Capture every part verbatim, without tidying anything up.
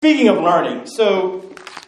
Speaking of learning, so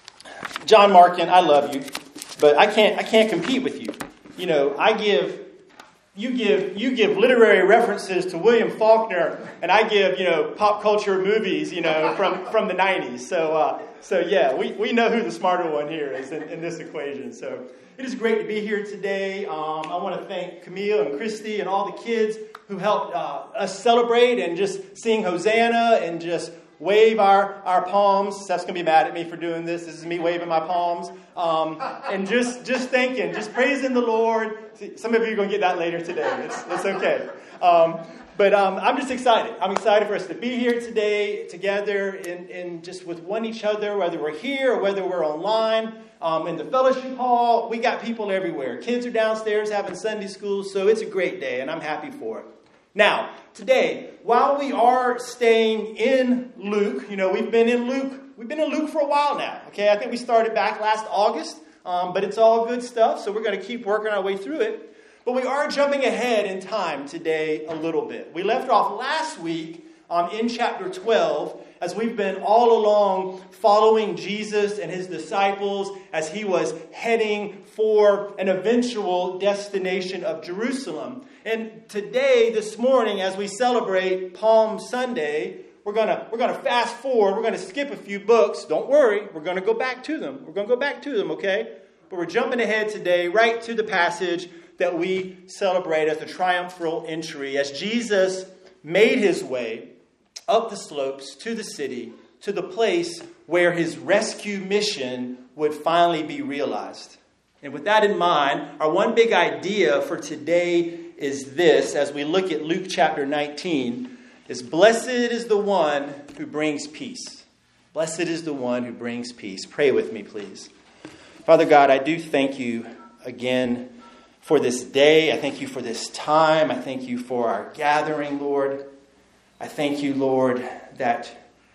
John Markin, I love you, but I can't I can't compete with you. You know, I give you give you give literary references to William Faulkner, and I give, you know, pop culture movies, you know, from, from the nineties. So uh, so yeah, we, we know who the smarter one here is in, in this equation. So it is great to be here today. Um, I want to thank Camille and Christy and all the kids who helped uh, us celebrate and just sing Hosanna and just wave our, our palms. Steph's going to be mad at me for doing this. This is me waving my palms. Um, and just just thanking, just praising the Lord. See, some of you are going to get that later today. It's, it's okay. Um, but um, I'm just excited. I'm excited for us to be here today together and, and just with one each other, whether we're here or whether we're online. Um, in the fellowship hall, we got people everywhere. Kids are downstairs having Sunday school, so it's a great day, and I'm happy for it. Now, today, while we are staying in Luke, you know, we've been in Luke, we've been in Luke for a while now, okay? I think we started back last August, um, but it's all good stuff, so we're going to keep working our way through it. But we are jumping ahead in time today a little bit. We left off last week um, in chapter twelve, as we've been all along following Jesus and his disciples as he was heading for an eventual destination of Jerusalem. And today, this morning, as we celebrate Palm Sunday, we're gonna we're gonna fast forward. We're gonna skip a few books. Don't worry, we're gonna go back to them. We're gonna go back to them, okay? But we're jumping ahead today, right to the passage that we celebrate as the triumphal entry, as Jesus made his way up the slopes to the city, to the place where his rescue mission would finally be realized. And with that in mind, our one big idea for today is this, as we look at Luke chapter nineteen, is blessed is the one who brings peace. Blessed is the one who brings peace. Pray with me, please. Father God, I do thank you again for this day. I thank you for this time. I thank you for our gathering, Lord. I thank you, Lord, that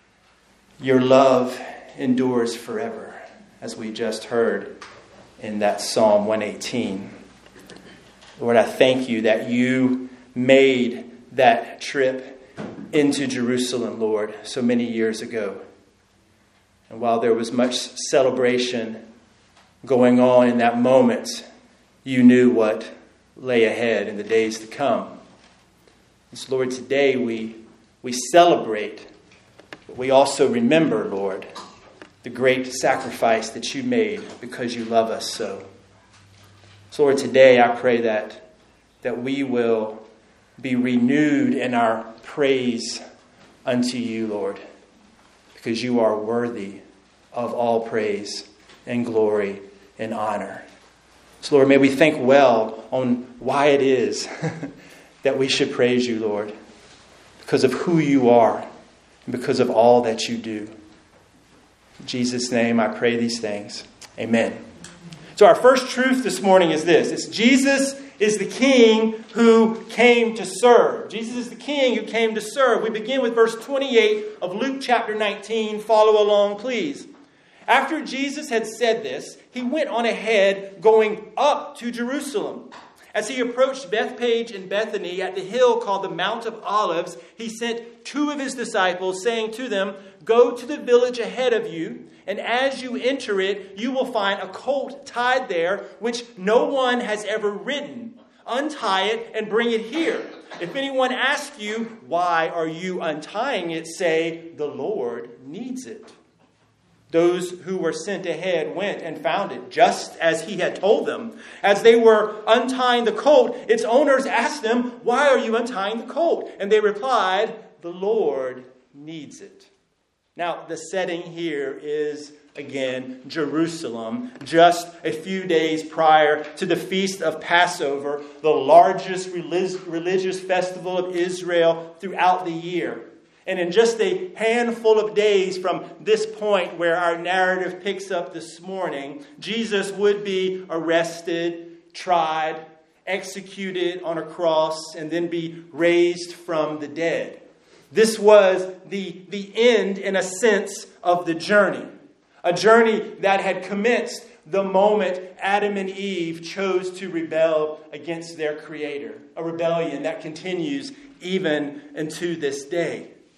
your love endures forever, as we just heard in that Psalm one eighteen. Lord, I thank you that you made that trip into Jerusalem, Lord, so many years ago. And while there was much celebration going on in that moment, you knew what lay ahead in the days to come. And so, Lord, today we, we celebrate, but we also remember, Lord, the great sacrifice that you made because you love us so. So, Lord, today I pray that, that we will be renewed in our praise unto you, Lord, because you are worthy of all praise and glory and honor. So, Lord, may we think well on why it is that we should praise you, Lord, because of who you are and because of all that you do. In Jesus' name, I pray these things. Amen. So our first truth this morning is this. It's Jesus is the King who came to serve. Jesus is the King who came to serve. We begin with verse twenty-eight of Luke chapter nineteen. Follow along, please. After Jesus had said this, he went on ahead, going up to Jerusalem. As he approached Bethphage and Bethany at the hill called the Mount of Olives, he sent two of his disciples, saying to them, "Go to the village ahead of you, and as you enter it, you will find a colt tied there, which no one has ever ridden. Untie it and bring it here. If anyone asks you, 'Why are you untying it?' say, 'The Lord needs it.'" Those who were sent ahead went and found it, just as he had told them. As they were untying the colt, its owners asked them, "Why are you untying the colt?" And they replied, "The Lord needs it." Now, the setting here is, again, Jerusalem, just a few days prior to the Feast of Passover, the largest religious festival of Israel throughout the year. And in just a handful of days from this point where our narrative picks up this morning, Jesus would be arrested, tried, executed on a cross, and then be raised from the dead. This was the, the end, in a sense, of the journey. A journey that had commenced the moment Adam and Eve chose to rebel against their Creator. A rebellion that continues even unto this day.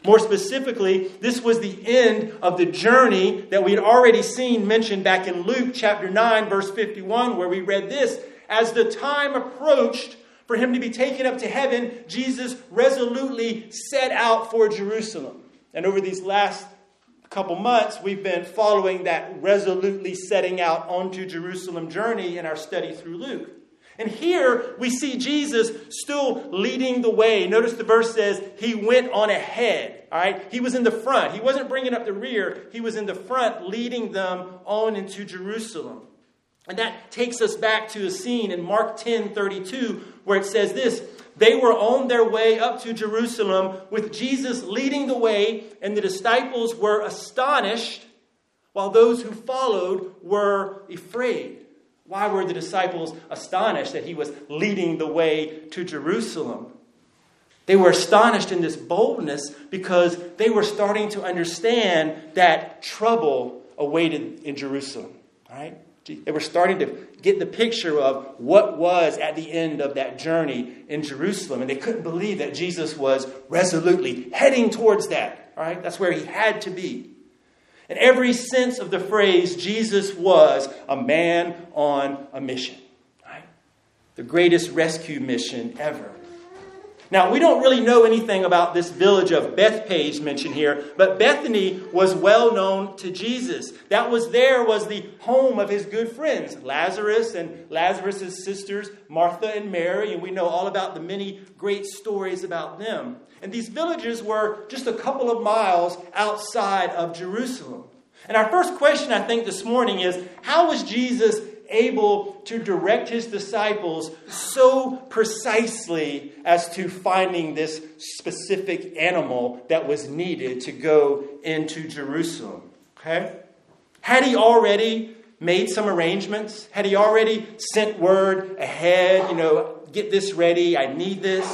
More specifically, this was the end of the journey that we had already seen mentioned back in Luke chapter nine, verse fifty-one, where we read this. As the time approached for him to be taken up to heaven, Jesus resolutely set out for Jerusalem. And over these last couple months, we've been following that resolutely setting out onto Jerusalem journey in our study through Luke. And here we see Jesus still leading the way. Notice the verse says he went on ahead. All right, he was in the front. He wasn't bringing up the rear. He was in the front, leading them on into Jerusalem. And that takes us back to a scene in Mark ten thirty-two where it says this. They were on their way up to Jerusalem with Jesus leading the way, and the disciples were astonished while those who followed were afraid. Why were the disciples astonished that he was leading the way to Jerusalem? They were astonished in this boldness because they were starting to understand that trouble awaited in Jerusalem. All right? They were starting to get the picture of what was at the end of that journey in Jerusalem. And they couldn't believe that Jesus was resolutely heading towards that. All right? That's where he had to be. In every sense of the phrase, Jesus was a man on a mission. Right? The greatest rescue mission ever. Now, we don't really know anything about this village of Bethpage mentioned here, but Bethany was well known to Jesus. That was there was the home of his good friends, Lazarus and Lazarus' sisters, Martha and Mary, and we know all about the many great stories about them. And these villages were just a couple of miles outside of Jerusalem. And our first question, I think, this morning is, how was Jesus able to direct his disciples so precisely as to finding this specific animal that was needed to go into Jerusalem? Okay? Had he already made some arrangements? Had he already sent word ahead, you know, get this ready, I need this?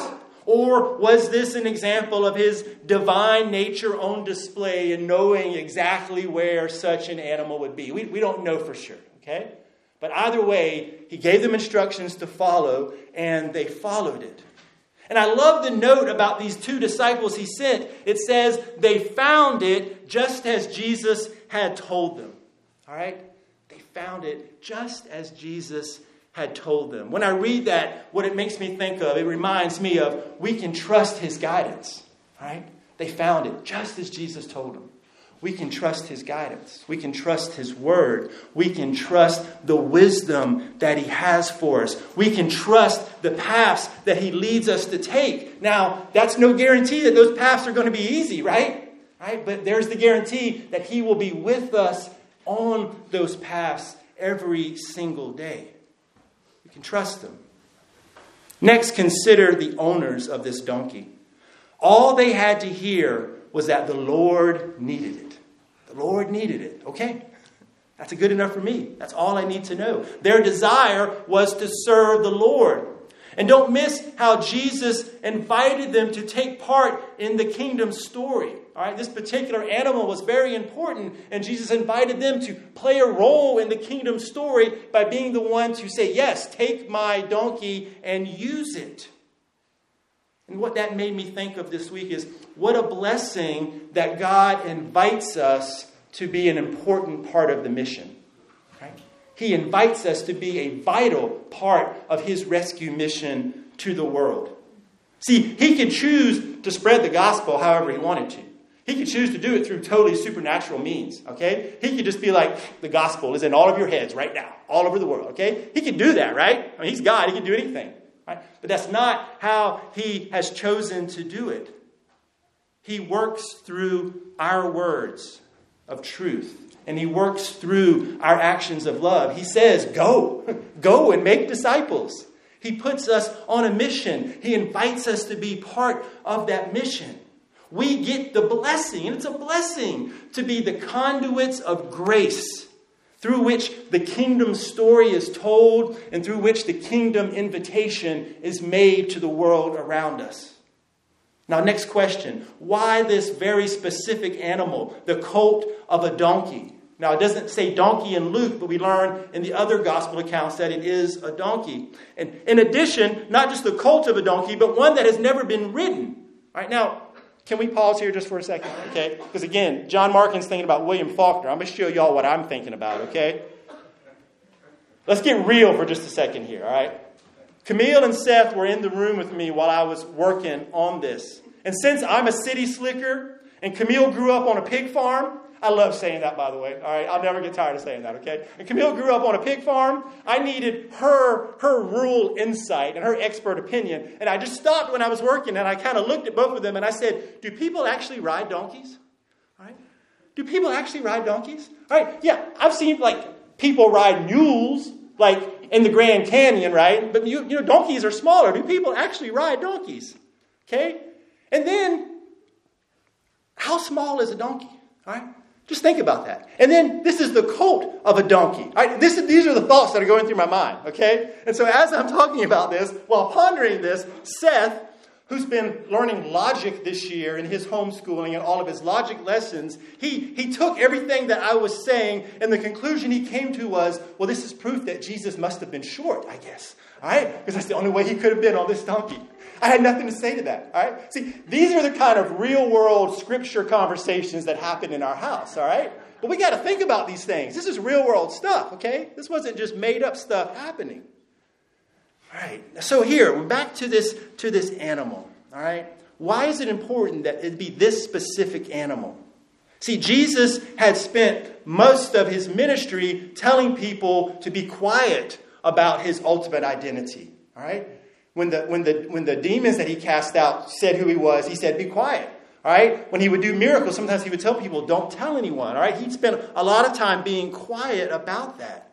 Or was this an example of his divine nature on display in knowing exactly where such an animal would be? We, we don't know for sure, okay? But either way, he gave them instructions to follow, and they followed it. And I love the note about these two disciples he sent. It says they found it just as Jesus had told them. All right? They found it just as Jesus had told them. When I read that, what it makes me think of, it reminds me of we can trust his guidance. All right? They found it just as Jesus told them. We can trust his guidance. We can trust his word. We can trust the wisdom that he has for us. We can trust the paths that he leads us to take. Now, that's no guarantee that those paths are going to be easy, right? Right? But there's the guarantee that he will be with us on those paths every single day. We can trust him. Next, consider the owners of this donkey. All they had to hear was that the Lord needed it. The Lord needed it. Okay, that's good enough for me. That's all I need to know. Their desire was to serve the Lord. And don't miss how Jesus invited them to take part in the kingdom story. All right, this particular animal was very important, and Jesus invited them to play a role in the kingdom story by being the ones who say, yes, take my donkey and use it. And what that made me think of this week is what a blessing that God invites us to be an important part of the mission. Right? He invites us to be a vital part of his rescue mission to the world. See, he could choose to spread the gospel however he wanted to. He could choose to do it through totally supernatural means. Okay? He could just be like, the gospel is in all of your heads right now, all over the world. Okay? He could do that, right? I mean, he's God. He can do anything. Right? But that's not how he has chosen to do it. He works through our words of truth. And he works through our actions of love. He says, go. Go and make disciples. He puts us on a mission. He invites us to be part of that mission. We get the blessing, and it's a blessing, to be the conduits of grace through which the kingdom story is told and through which the kingdom invitation is made to the world around us. Now, next question. Why this very specific animal, the colt of a donkey? Now, it doesn't say donkey in Luke, but we learn in the other gospel accounts that it is a donkey. And in addition, not just the colt of a donkey, but one that has never been ridden. Right now, Can we pause here just for a second? Okay. Because again, John Markin's thinking about William Faulkner. I'm going to show y'all what I'm thinking about, okay? Let's get real for just a second here, all right? Camille and Seth were in the room with me while I was working on this. And since I'm a city slicker and Camille grew up on a pig farm, I love saying that, by the way. All right, I'll never get tired of saying that, okay? And Camille grew up on a pig farm. I needed her, her rural insight and her expert opinion. And I just stopped when I was working, and I kind of looked at both of them, and I said, do people actually ride donkeys? All right? Do people actually ride donkeys? All right, yeah, I've seen, like, people ride mules, like, in the Grand Canyon, right? But, you, you know, donkeys are smaller. Do people actually ride donkeys? Okay? And then, how small is a donkey? All right? Just think about that. And then this is the colt of a donkey. All right? This, these are the thoughts that are going through my mind. Okay? And so as I'm talking about this, while pondering this, Seth, who's been learning logic this year in his homeschooling and all of his logic lessons, he, he took everything that I was saying, and the conclusion he came to was, well, this is proof that Jesus must have been short, I guess. All right? Because that's the only way he could have been on this donkey. I had nothing to say to that. All right? See, these are the kind of real-world scripture conversations that happen in our house. All right? But we got to think about these things. This is real-world stuff, okay? This wasn't just made-up stuff happening. All right. So here, we're back to this, to this animal. All right? Why is it important that it be this specific animal? See, Jesus had spent most of his ministry telling people to be quiet about his ultimate identity. All right? When the, when the, when the demons that he cast out said who he was, he said, be quiet. All right? When he would do miracles, sometimes he would tell people, don't tell anyone. All right? He'd spend a lot of time being quiet about that.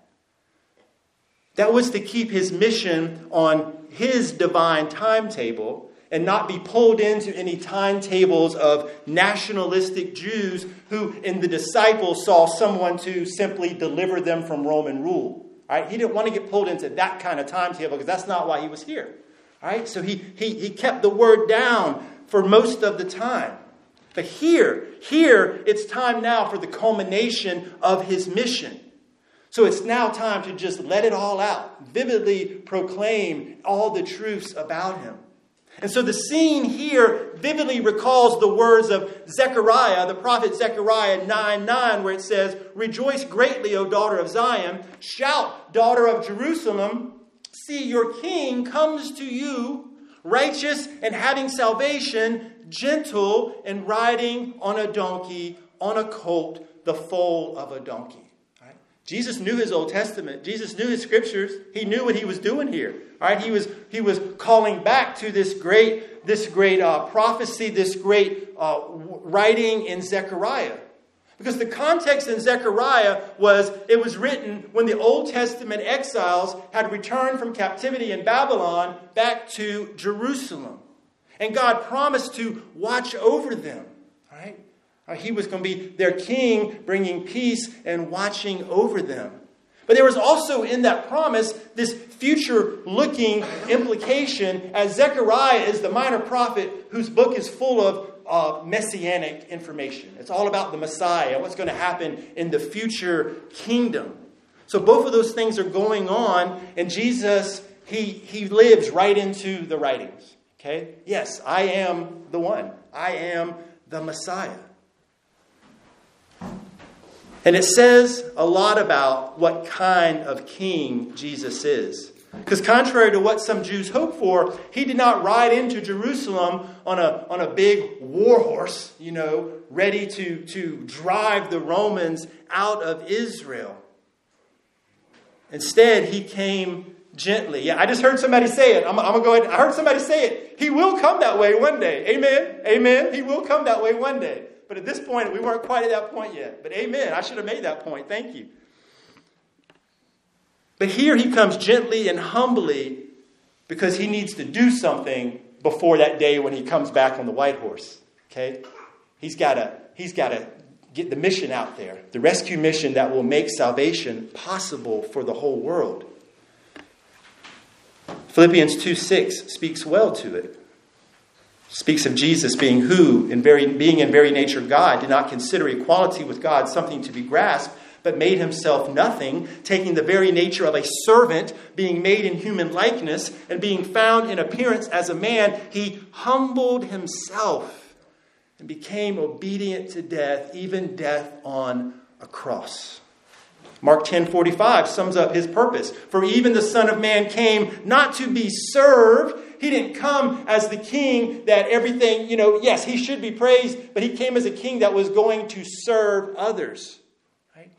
That was to keep his mission on his divine timetable and not be pulled into any timetables of nationalistic Jews who in the disciples saw someone to simply deliver them from Roman rule. All right? He didn't want to get pulled into that kind of timetable because that's not why he was here. All right? So he, he, he kept the word down for most of the time. But here, here, it's time now for the culmination of his mission. So it's now time to just let it all out, vividly proclaim all the truths about him. And so the scene here vividly recalls the words of Zechariah, the prophet Zechariah nine nine, where it says, rejoice greatly, O daughter of Zion. Shout, daughter of Jerusalem. See, your king comes to you, righteous and having salvation, gentle and riding on a donkey, on a colt, the foal of a donkey. All right? Jesus knew his Old Testament. Jesus knew his scriptures. He knew what he was doing here. All right? He was, he was calling back to this great, this great uh, prophecy, this great uh, writing in Zechariah. Because the context in Zechariah was, it was written when the Old Testament exiles had returned from captivity in Babylon back to Jerusalem. And God promised to watch over them. Right? He was going to be their king, bringing peace and watching over them. But there was also in that promise this future-looking implication, as Zechariah is the minor prophet whose book is full of uh, messianic information. It's all about the Messiah, what's going to happen in the future kingdom. So both of those things are going on, and Jesus, he, he lives right into the writings. Okay? Yes, I am the one. I am the Messiah. And it says a lot about what kind of king Jesus is. Because contrary to what some Jews hope for, he did not ride into Jerusalem on a, on a big war horse, you know, ready to, to drive the Romans out of Israel. Instead, he came gently. Yeah, I just heard somebody say it. I'm, I'm going to go ahead. I heard somebody say it. He will come that way one day. Amen. Amen. He will come that way one day. But at this point, we weren't quite at that point yet. But amen. I should have made that point. Thank you. But here he comes gently and humbly because he needs to do something before that day when he comes back on the white horse. Okay? He's got to, he's got to get the mission out there. The rescue mission that will make salvation possible for the whole world. Philippians two six speaks well to it. Speaks of Jesus being who, in very, being in very nature God, did not consider equality with God something to be grasped, but made himself nothing, taking the very nature of a servant, being made in human likeness, and being found in appearance as a man, he humbled himself and became obedient to death, even death on a cross. Mark ten forty-five sums up his purpose. For even the Son of Man came not to be served. He didn't come as the king that everything, you know, yes, he should be praised, but he came as a king that was going to serve others. Right?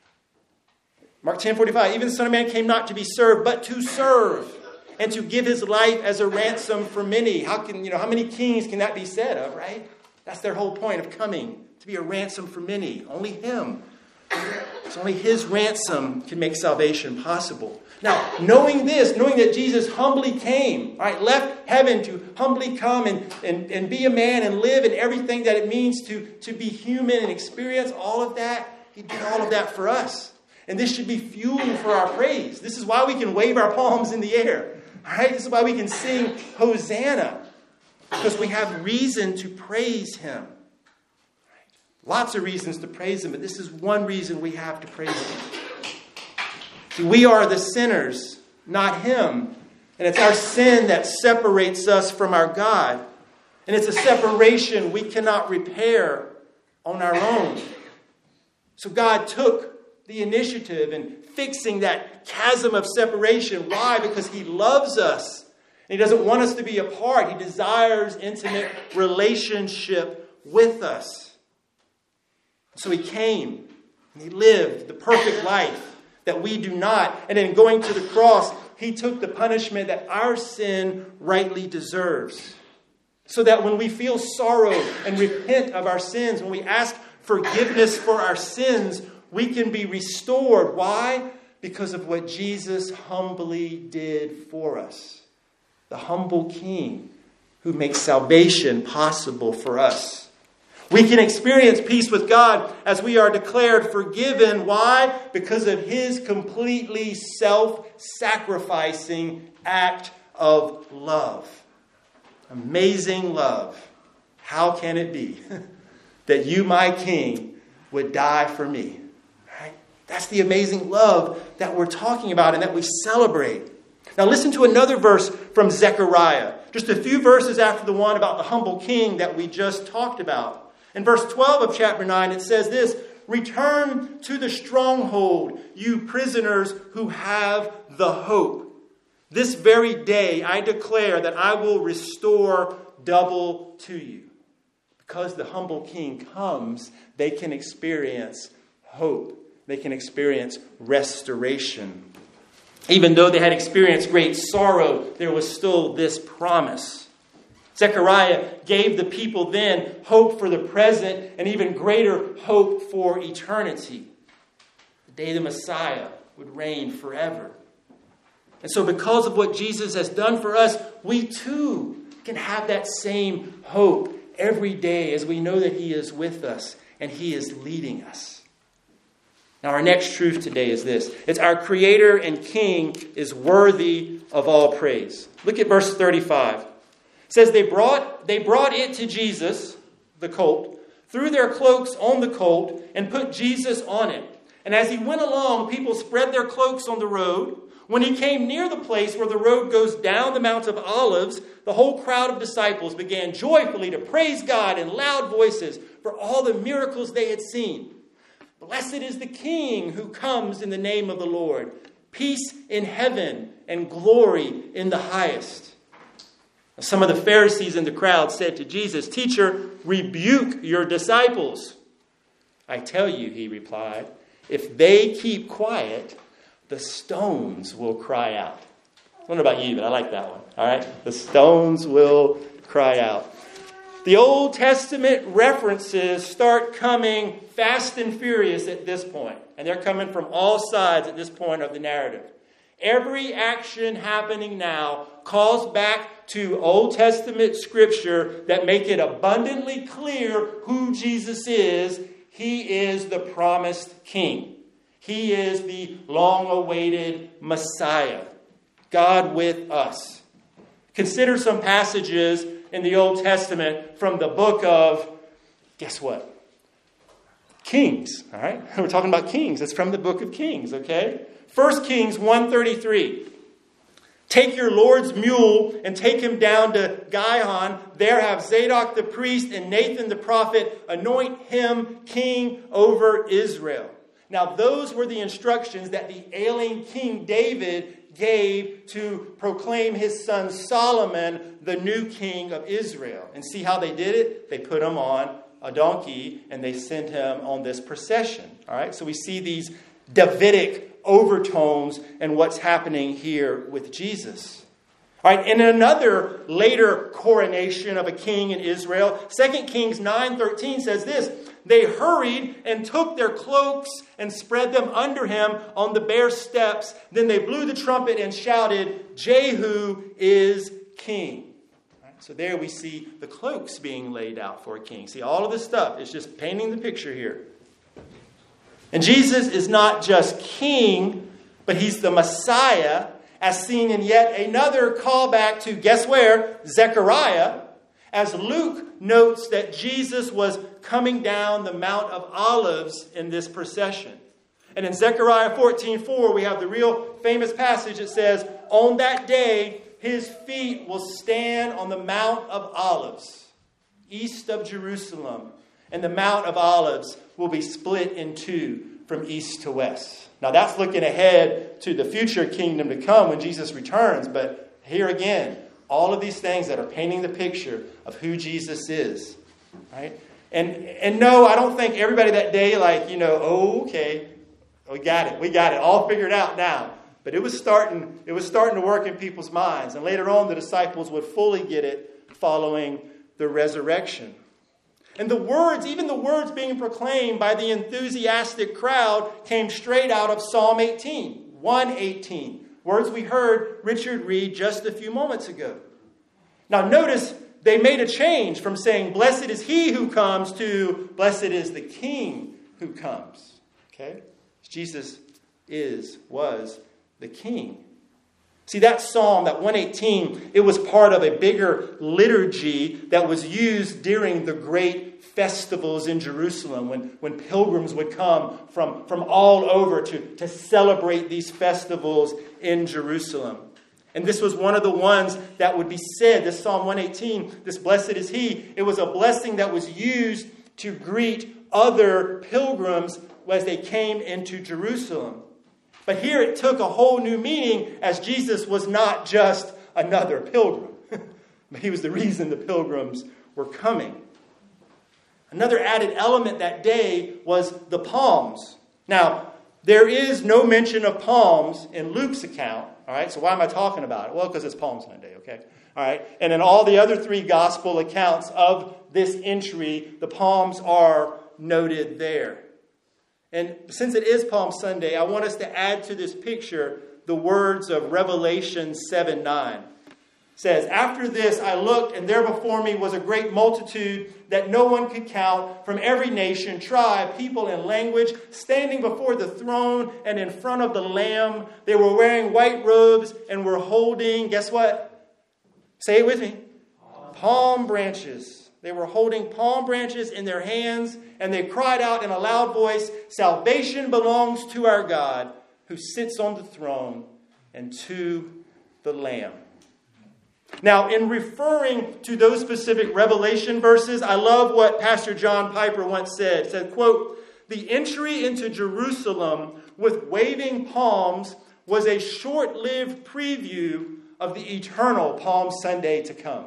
Mark ten forty-five, even the Son of Man came not to be served, but to serve, and to give his life as a ransom for many. How can, you know, how many kings can that be said of, right? That's their whole point of coming, to be a ransom for many. Only him. It's only his ransom can make salvation possible. Now, knowing this, knowing that Jesus humbly came, right, left heaven to humbly come and, and, and be a man and live and everything that it means to, to be human and experience all of that, he did all of that for us. And this should be fuel for our praise. This is why we can wave our palms in the air. All right? This is why we can sing Hosanna. Because we have reason to praise him. Lots of reasons to praise him, but this is one reason we have to praise him. See, we are the sinners, not him. And it's our sin that separates us from our God. And it's a separation we cannot repair on our own. So God took the initiative in fixing that chasm of separation. Why? Because he loves us. And he doesn't want us to be apart. He desires intimate relationship with us. So he came and he lived the perfect life that we do not. And in going to the cross, he took the punishment that our sin rightly deserves. So that when we feel sorrow and repent of our sins, when we ask forgiveness for our sins, we can be restored. Why? Because of what Jesus humbly did for us. The humble King who makes salvation possible for us. We can experience peace with God as we are declared forgiven. Why? Because of his completely self-sacrificing act of love. Amazing love. How can it be that you, my King, would die for me? Right? That's the amazing love that we're talking about and that we celebrate. Now listen to another verse from Zechariah. Just a few verses after the one about the humble king that we just talked about. In verse twelve of chapter nine, it says this, return to the stronghold, you prisoners who have the hope. This very day I declare that I will restore double to you. Because the humble king comes, they can experience hope. They can experience restoration. Even though they had experienced great sorrow, there was still this promise. Zechariah gave the people then hope for the present and even greater hope for eternity. The day the Messiah would reign forever. And so because of what Jesus has done for us, we too can have that same hope every day as we know that he is with us and he is leading us. Now our next truth today is this. It's our Creator and King is worthy of all praise. Look at verse thirty-five. It says they brought, they brought it to Jesus, the colt, threw their cloaks on the colt, and put Jesus on it. And as he went along, people spread their cloaks on the road. When he came near the place where the road goes down the Mount of Olives, the whole crowd of disciples began joyfully to praise God in loud voices for all the miracles they had seen. Blessed is the King who comes in the name of the Lord. Peace in heaven and glory in the highest. Some of the Pharisees in the crowd said to Jesus, Teacher, rebuke your disciples. I tell you, he replied, if they keep quiet, the stones will cry out. I don't know about you, but I like that one. All right? The stones will cry out. The Old Testament references start coming fast and furious at this point. And they're coming from all sides at this point of the narrative. Every action happening now calls back to Old Testament scripture that make it abundantly clear who Jesus is. He is the promised King. He is the long-awaited Messiah. God with us. Consider some passages in the Old Testament from the book of, guess what? Kings. All right? We're talking about Kings. It's from the book of Kings, okay? First Kings one thirty-three Take your Lord's mule and take him down to Gihon. There have Zadok the priest and Nathan the prophet anoint him king over Israel. Now those were the instructions that the ailing King David gave to proclaim his son Solomon the new king of Israel. And see how they did it? They put him on a donkey and they sent him on this procession. All right, so we see these Davidic overtones and what's happening here with Jesus. All right, in another later coronation of a king in Israel, Second Kings nine thirteen says this: they hurried and took their cloaks and spread them under him on the bare steps. Then they blew the trumpet and shouted, Jehu is king. All right, so there we see the cloaks being laid out for a king. See, all of this stuff is just painting the picture here. And Jesus is not just king, but he's the Messiah, as seen in yet another callback to, guess where? Zechariah, as Luke notes that Jesus was coming down the Mount of Olives in this procession. And in Zechariah fourteen four, we have the real famous passage that says, on that day, his feet will stand on the Mount of Olives, east of Jerusalem. And the Mount of Olives will be split in two from east to west. Now that's looking ahead to the future kingdom to come when Jesus returns. But here again, all of these things that are painting the picture of who Jesus is. Right? And and no, I don't think everybody that day like, you know, oh, okay, we got it. We got it all figured out now. But it was starting, it was starting to work in people's minds. And later on, the disciples would fully get it following the resurrection. And the words, even the words being proclaimed by the enthusiastic crowd came straight out of Psalm eighteen, one eighteen. Words we heard Richard read just a few moments ago. Now notice they made a change from saying, blessed is he who comes to blessed is the king who comes. Okay? Jesus is, was the king. See, that psalm, that one eighteen, it was part of a bigger liturgy that was used during the great festivals in Jerusalem when, when pilgrims would come from, from all over to, to celebrate these festivals in Jerusalem. And this was one of the ones that would be said, this Psalm one eighteen, this blessed is he. It was a blessing that was used to greet other pilgrims as they came into Jerusalem. But here it took a whole new meaning, as Jesus was not just another pilgrim. But he was the reason the pilgrims were coming. Another added element that day was the palms. Now, there is no mention of palms in Luke's account. All right, so why am I talking about it? Well, because it's Palm Sunday, okay? All right, and in all the other three gospel accounts of this entry, the palms are noted there. And since it is Palm Sunday, I want us to add to this picture the words of Revelation seven nine. It says, after this I looked, and there before me was a great multitude that no one could count, from every nation, tribe, people, and language, standing before the throne and in front of the Lamb. They were wearing white robes and were holding, guess what? Say it with me. Palm branches. They were holding palm branches in their hands, and they cried out in a loud voice, salvation belongs to our God, who sits on the throne, and to the Lamb. Now, in referring to those specific Revelation verses, I love what Pastor John Piper once said. He said, quote, the entry into Jerusalem with waving palms was a short-lived preview of the eternal Palm Sunday to come.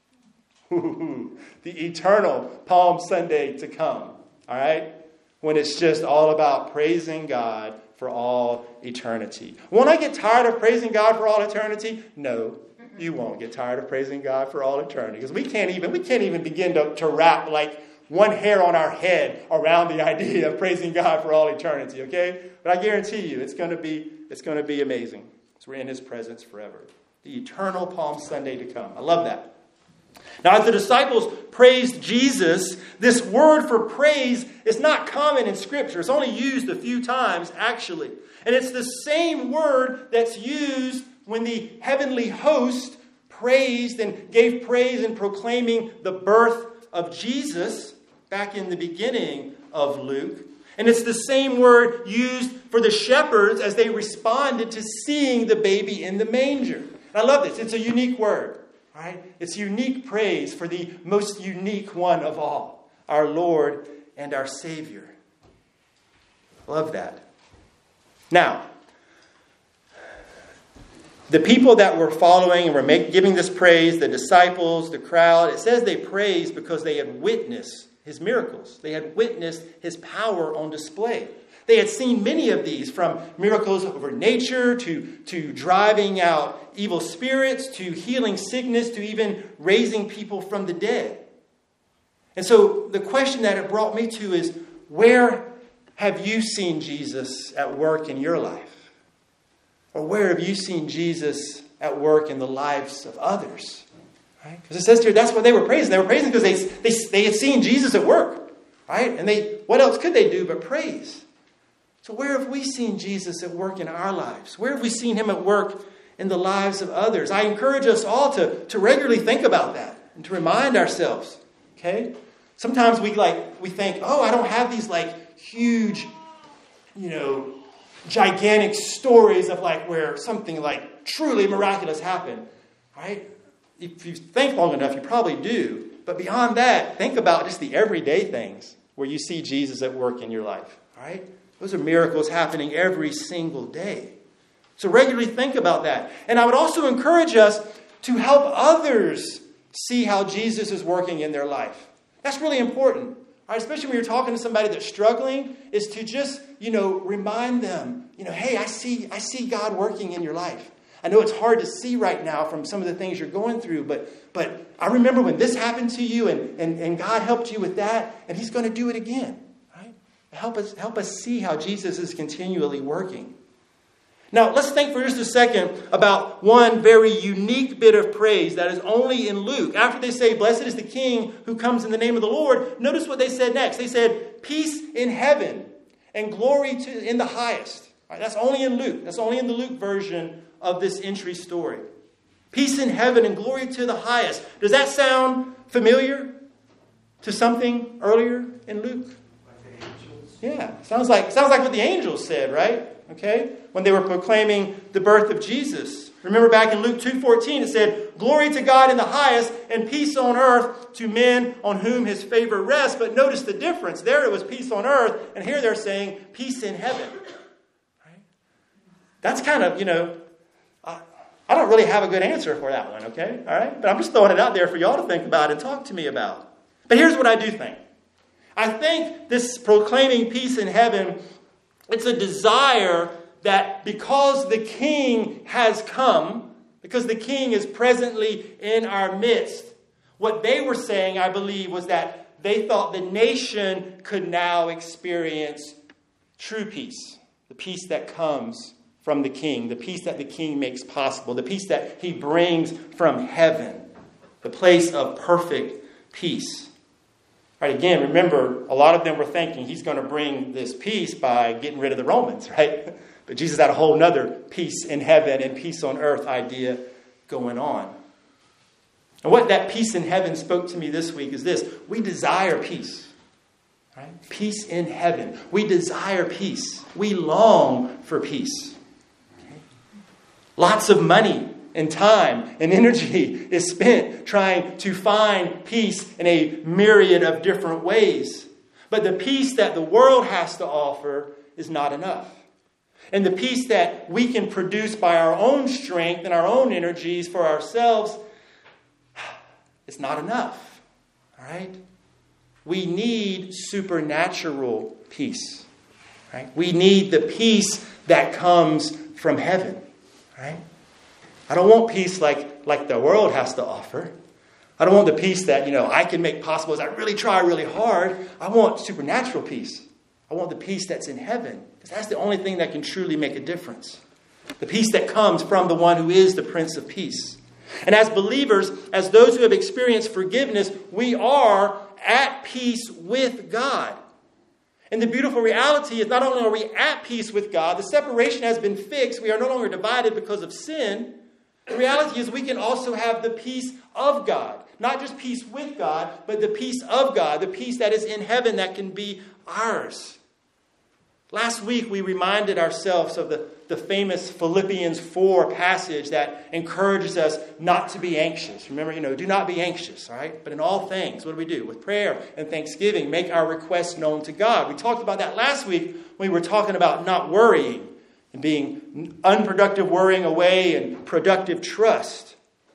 The eternal Palm Sunday to come. All right? When it's just all about praising God for all eternity. Won't I get tired of praising God for all eternity? No, you won't get tired of praising God for all eternity. Because we can't even we can't even begin to, to wrap like one hair on our head around the idea of praising God for all eternity. Okay? But I guarantee you, it's going to be it's going to be amazing. Because we're in His presence forever. The eternal Palm Sunday to come. I love that. Now, as the disciples praised Jesus, this word for praise is not common in Scripture. It's only used a few times, actually. And it's the same word that's used when the heavenly host praised and gave praise in proclaiming the birth of Jesus back in the beginning of Luke. And it's the same word used for the shepherds as they responded to seeing the baby in the manger. And I love this. It's a unique word. Right? It's unique praise for the most unique one of all, our Lord and our Savior. Love that. Now, the people that were following and were make, giving this praise, the disciples, the crowd, it says they praised because they had witnessed his miracles. They had witnessed his power on display. They had seen many of these, from miracles over nature to, to driving out evil spirits, to healing sickness, to even raising people from the dead. And so the question that it brought me to is, where have you seen Jesus at work in your life? Or where have you seen Jesus at work in the lives of others? Right? Because it says here, that's what they were praising. They were praising because they, they, they had seen Jesus at work. Right? And they, what else could they do but praise? So where have we seen Jesus at work in our lives? Where have we seen him at work in the lives of others? I encourage us all to, to regularly think about that and to remind ourselves. Okay? Sometimes we like we think, oh, I don't have these like huge, you know, gigantic stories of like where something like truly miraculous happened. Right? If you think long enough, you probably do. But beyond that, think about just the everyday things where you see Jesus at work in your life. Right? Those are miracles happening every single day. So regularly think about that. And I would also encourage us to help others see how Jesus is working in their life. That's really important. Right? Especially when you're talking to somebody that's struggling, is to just, you know, remind them, you know, hey, I see, I see God working in your life. I know it's hard to see right now from some of the things you're going through, but, but I remember when this happened to you and, and, and God helped you with that, and he's going to do it again. Help us, help us see how Jesus is continually working. Now, let's think for just a second about one very unique bit of praise that is only in Luke. After they say, blessed is the King who comes in the name of the Lord, notice what they said next. They said, peace in heaven and glory to in the highest. Right, that's only in Luke. That's only in the Luke version of this entry story. Peace in heaven and glory to the highest. Does that sound familiar to something earlier in Luke? Yeah, sounds like sounds like what the angels said, right? Okay, when they were proclaiming the birth of Jesus. Remember back in Luke two fourteen, it said, glory to God in the highest and peace on earth to men on whom his favor rests. But notice the difference. There it was peace on earth, and here they're saying peace in heaven. Right? That's kind of, you know, I, I don't really have a good answer for that one, okay? All right, but I'm just throwing it out there for y'all to think about and talk to me about. But here's what I do think. I think this proclaiming peace in heaven, it's a desire that because the King has come, because the King is presently in our midst, what they were saying, I believe, was that they thought the nation could now experience true peace. The peace that comes from the King, the peace that the King makes possible, the peace that he brings from heaven, the place of perfect peace. Right, again, remember, a lot of them were thinking he's going to bring this peace by getting rid of the Romans, right? But Jesus had a whole nother peace in heaven and peace on earth idea going on. And what that peace in heaven spoke to me this week is this. We desire peace. Right? Peace in heaven. We desire peace. We long for peace. Okay? Lots of money and time and energy is spent trying to find peace in a myriad of different ways. But the peace that the world has to offer is not enough. And the peace that we can produce by our own strength and our own energies for ourselves is not enough. All right? We need supernatural peace. Right? We need the peace that comes from heaven. Right? I don't want peace like, like the world has to offer. I don't want the peace that, you know, I can make possible as I really try really hard. I want supernatural peace. I want the peace that's in heaven. Because that's the only thing that can truly make a difference. The peace that comes from the one who is the Prince of Peace. And as believers, as those who have experienced forgiveness, we are at peace with God. And the beautiful reality is not only are we at peace with God, the separation has been fixed. We are no longer divided because of sin. The reality is we can also have the peace of God. Not just peace with God, but the peace of God. The peace that is in heaven that can be ours. Last week, we reminded ourselves of the, the famous Philippians four passage that encourages us not to be anxious. Remember, you know, do not be anxious, all right? But in all things, what do we do? With prayer and thanksgiving, make our requests known to God. We talked about that last week when we were talking about not worrying and being unproductive worrying away and productive trust.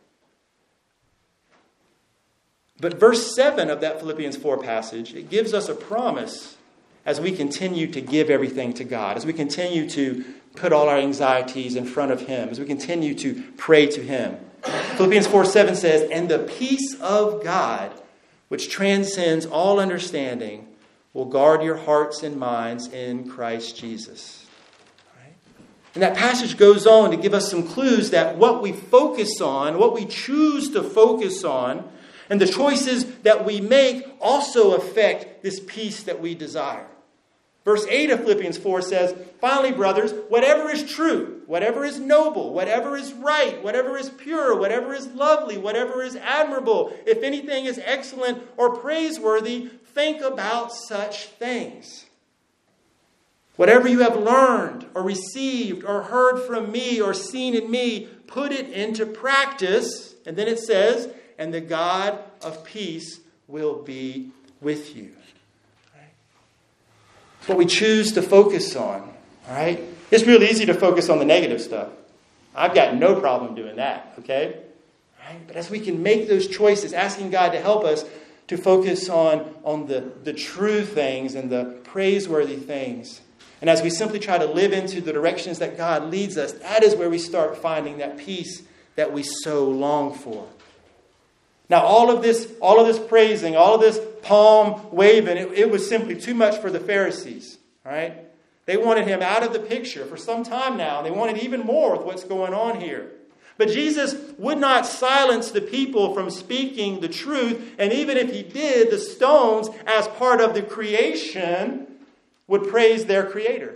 But verse seven of that Philippians four passage, it gives us a promise as we continue to give everything to God, as we continue to put all our anxieties in front of Him, as we continue to pray to Him. Philippians four seven says, "And the peace of God, which transcends all understanding, will guard your hearts and minds in Christ Jesus." Right? And that passage goes on to give us some clues that what we focus on, what we choose to focus on, and the choices that we make also affect this peace that we desire. Verse eight of Philippians four says, "Finally, brothers, whatever is true, whatever is noble, whatever is right, whatever is pure, whatever is lovely, whatever is admirable, if anything is excellent or praiseworthy, think about such things. Whatever you have learned or received or heard from me or seen in me, put it into practice." And then it says, "And the God of peace will be with you." It's what we choose to focus on. All right? It's really easy to focus on the negative stuff. I've got no problem doing that. Okay? All right? But as we can make those choices, asking God to help us to focus on, on the, the true things and the praiseworthy things. And as we simply try to live into the directions that God leads us, that is where we start finding that peace that we so long for. Now, all of this, all of this praising, all of this palm waving, it, it was simply too much for the Pharisees. All right? They wanted him out of the picture for some time now. And they wanted even more with what's going on here. But Jesus would not silence the people from speaking the truth. And even if he did, the stones, as part of the creation, would praise their Creator.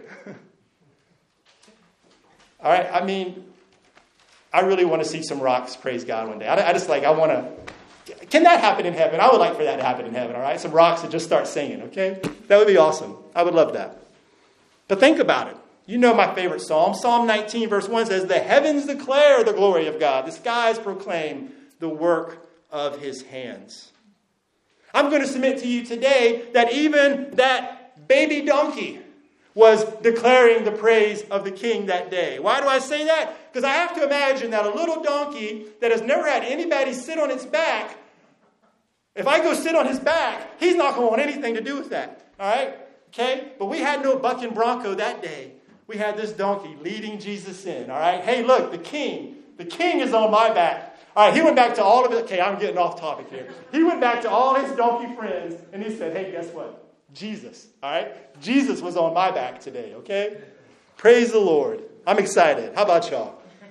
All right? I mean, I really want to see some rocks praise God one day. I, I just like, I want to... Can that happen in heaven? I would like for that to happen in heaven, all right? Some rocks that just start singing, okay? That would be awesome. I would love that. But think about it. You know my favorite psalm. Psalm nineteen verse one says, "The heavens declare the glory of God. The skies proclaim the work of his hands." I'm going to submit to you today that even that baby donkey was declaring the praise of the King that day. Why do I say that? Because I have to imagine that a little donkey that has never had anybody sit on its back, if I go sit on his back, he's not going to want anything to do with that. All right? Okay? But we had no bucking bronco that day. We had this donkey leading Jesus in. All right? Hey, look, the King. The King is on my back. All right, he went back to all of it. Okay, I'm getting off topic here. He went back to all his donkey friends and he said, "Hey, guess what? Jesus, all right? Jesus was on my back today, okay? Praise the Lord. I'm excited. How about y'all?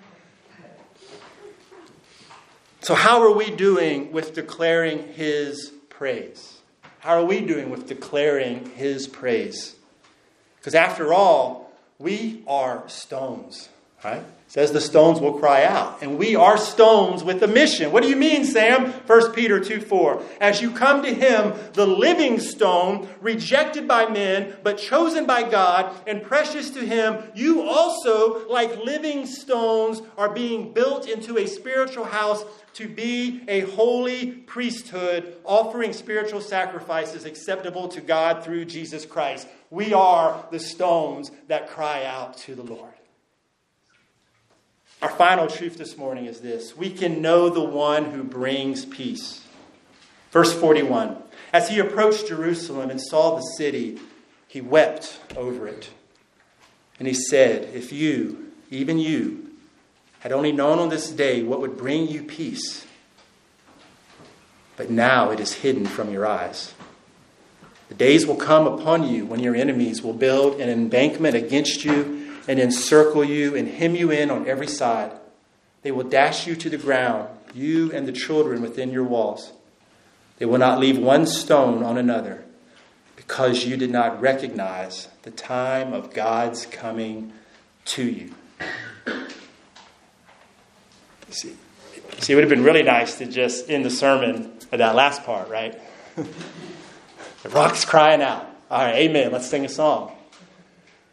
So how are we doing with declaring his praise? How are we doing with declaring his praise? Because after all, we are stones, right? It says the stones will cry out. And we are stones with a mission. What do you mean, Sam? First Peter two four. "As you come to him, the living stone, rejected by men, but chosen by God, and precious to him, you also, like living stones, are being built into a spiritual house to be a holy priesthood, offering spiritual sacrifices acceptable to God through Jesus Christ." We are the stones that cry out to the Lord. Our final truth this morning is this: we can know the one who brings peace. Verse forty-one, "As he approached Jerusalem and saw the city, he wept over it. And he said, if you, even you, had only known on this day what would bring you peace, but now it is hidden from your eyes. The days will come upon you when your enemies will build an embankment against you and encircle you and hem you in on every side. They will dash you to the ground, you and the children within your walls. They will not leave one stone on another, because you did not recognize the time of God's coming to you." See, see, it would have been really nice to just end the sermon at that last part, right? The rock's crying out. All right, amen. Let's sing a song.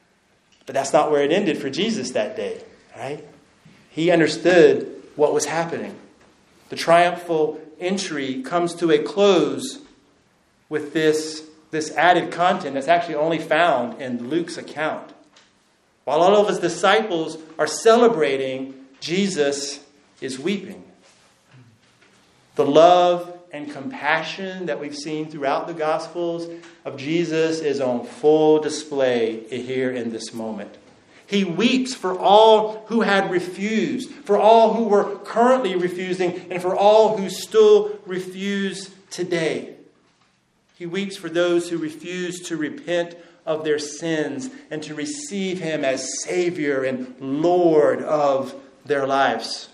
But that's not where it ended for Jesus that day, right? He understood what was happening. The triumphal entry comes to a close with this, this added content that's actually only found in Luke's account. While all of his disciples are celebrating, Jesus is weeping. The love and compassion that we've seen throughout the Gospels of Jesus is on full display here in this moment. He weeps for all who had refused, for all who were currently refusing, and for all who still refuse today. He weeps for those who refuse to repent of their sins and to receive Him as Savior and Lord of their lives.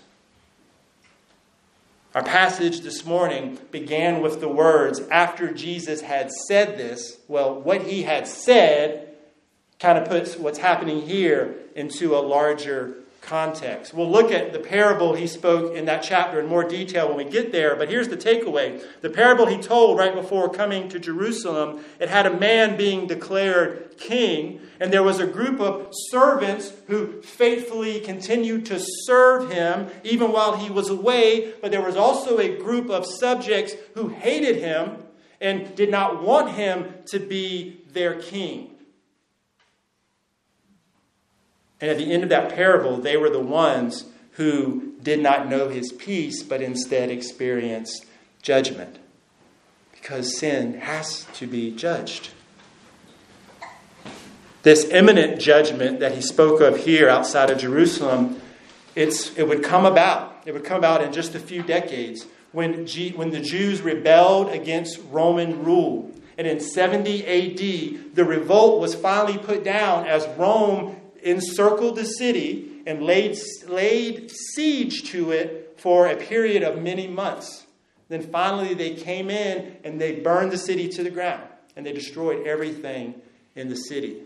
Our passage this morning began with the words, after Jesus had said this. Well, what He had said kind of puts what's happening here into a larger context. We'll look at the parable He spoke in that chapter in more detail when we get there, but here's the takeaway. The parable He told right before coming to Jerusalem, it had a man being declared king, and there was a group of servants who faithfully continued to serve him even while he was away, but there was also a group of subjects who hated him and did not want him to be their king. And at the end of that parable, they were the ones who did not know His peace, but instead experienced judgment. Because sin has to be judged. This imminent judgment that He spoke of here outside of Jerusalem, it's, it would come about. It would come about in just a few decades when, G, when the Jews rebelled against Roman rule. And in seventy A D, the revolt was finally put down as Rome encircled the city and laid, laid siege to it for a period of many months. Then finally they came in and they burned the city to the ground. And they destroyed everything in the city.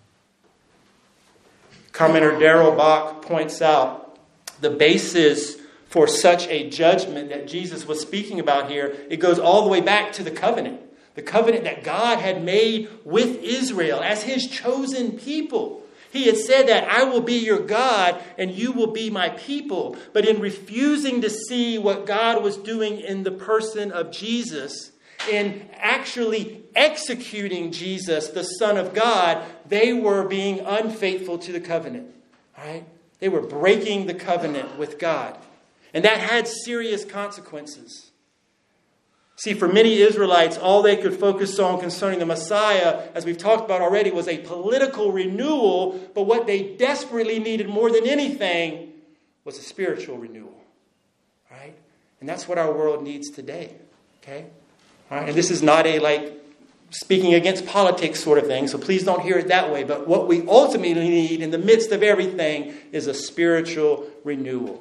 Commentator Darrell Bach points out the basis for such a judgment that Jesus was speaking about here. It goes all the way back to the covenant. The covenant that God had made with Israel as His chosen people. He had said that I will be your God and you will be my people. But in refusing to see what God was doing in the person of Jesus, in actually executing Jesus, the Son of God, they were being unfaithful to the covenant. Right? They were breaking the covenant with God. And that had serious consequences. See, for many Israelites, all they could focus on concerning the Messiah, as we've talked about already, was a political renewal. But what they desperately needed more than anything was a spiritual renewal. Right? And that's what our world needs today. Okay? All right? And this is not a, like, speaking against politics sort of thing, so please don't hear it that way. But what we ultimately need in the midst of everything is a spiritual renewal.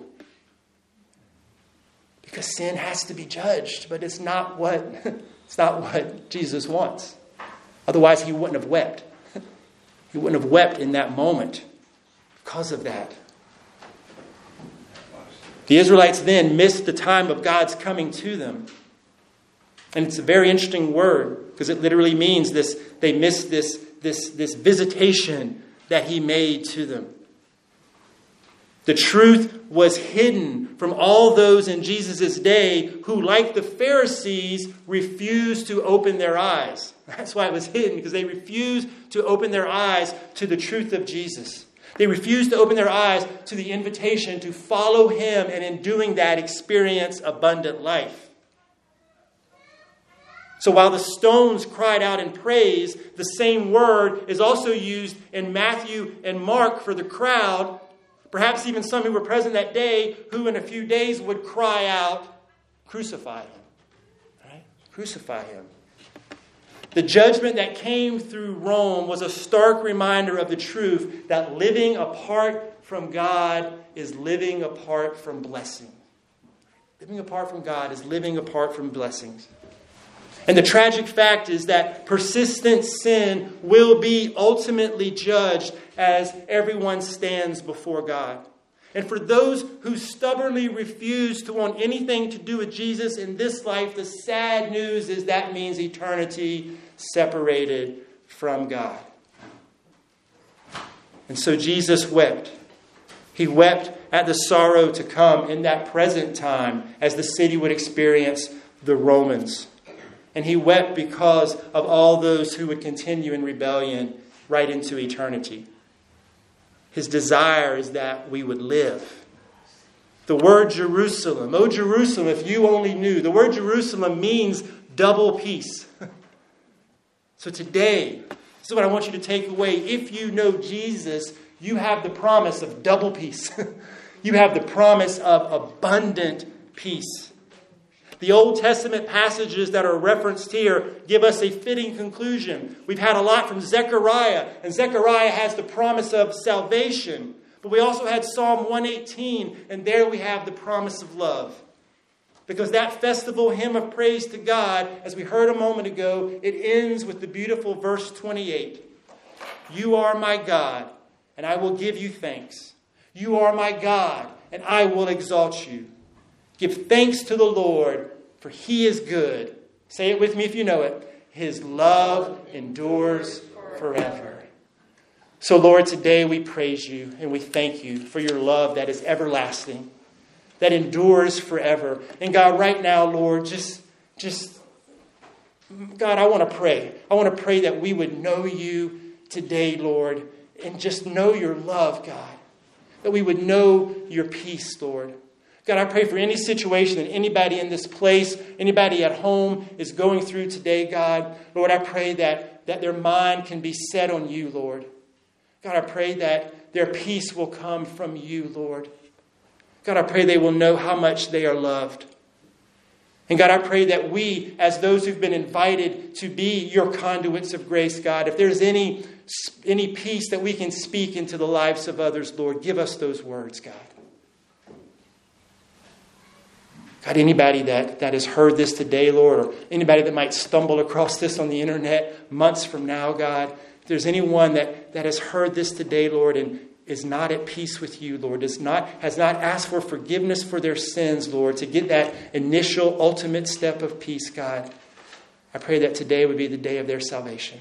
Because sin has to be judged, but it's not what it's not what Jesus wants. Otherwise, He wouldn't have wept. He wouldn't have wept in that moment because of that. The Israelites then missed the time of God's coming to them. And it's a very interesting word because it literally means this, they missed this, this, this visitation that He made to them. The truth was hidden from all those in Jesus' day who, like the Pharisees, refused to open their eyes. That's why it was hidden, because they refused to open their eyes to the truth of Jesus. They refused to open their eyes to the invitation to follow Him and in doing that experience abundant life. So while the stones cried out in praise, the same word is also used in Matthew and Mark for the crowd. Perhaps even some who were present that day, who in a few days would cry out, crucify Him. Right? Crucify Him. The judgment that came through Rome was a stark reminder of the truth that living apart from God is living apart from blessing. Living apart from God is living apart from blessings. And the tragic fact is that persistent sin will be ultimately judged as everyone stands before God. And for those who stubbornly refuse to want anything to do with Jesus in this life, the sad news is that means eternity separated from God. And so Jesus wept. He wept at the sorrow to come in that present time as the city would experience the Romans. And he wept because of all those who would continue in rebellion right into eternity. His desire is that we would live. The word Jerusalem, oh Jerusalem, if you only knew. The word Jerusalem means double peace. So today, this is what I want you to take away. If you know Jesus, you have the promise of double peace. You have the promise of abundant peace. The Old Testament passages that are referenced here give us a fitting conclusion. We've had a lot from Zechariah, and Zechariah has the promise of salvation. But we also had Psalm one eighteen, and there we have the promise of love. Because that festival hymn of praise to God, as we heard a moment ago, it ends with the beautiful verse twenty-eight. You are my God, and I will give you thanks. You are my God, and I will exalt you. Give thanks to the Lord, for he is good. Say it with me if you know it. His love endures forever. So, Lord, today we praise you and we thank you for your love that is everlasting, that endures forever. And God, right now, Lord, just, just, God, I want to pray. I want to pray that we would know you today, Lord, and just know your love, God. That we would know your peace, Lord. God, I pray for any situation that anybody in this place, anybody at home is going through today, God. Lord, I pray that, that their mind can be set on you, Lord. God, I pray that their peace will come from you, Lord. God, I pray they will know how much they are loved. And God, I pray that we, as those who've been invited to be your conduits of grace, God, if there's any, any peace that we can speak into the lives of others, Lord, give us those words, God. God, anybody that, that has heard this today, Lord, or anybody that might stumble across this on the internet months from now, God, if there's anyone that, that has heard this today, Lord, and is not at peace with you, Lord, does not, has not asked for forgiveness for their sins, Lord, to get that initial, ultimate step of peace, God, I pray that today would be the day of their salvation.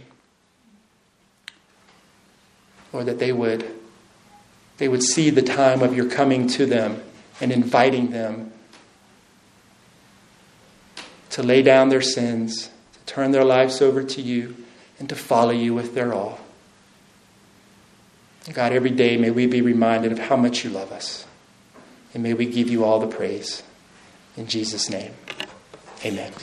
Lord, that they would, they would see the time of your coming to them and inviting them to lay down their sins, to turn their lives over to you, and to follow you with their all. God, every day may we be reminded of how much you love us. And may we give you all the praise. In Jesus' name, amen.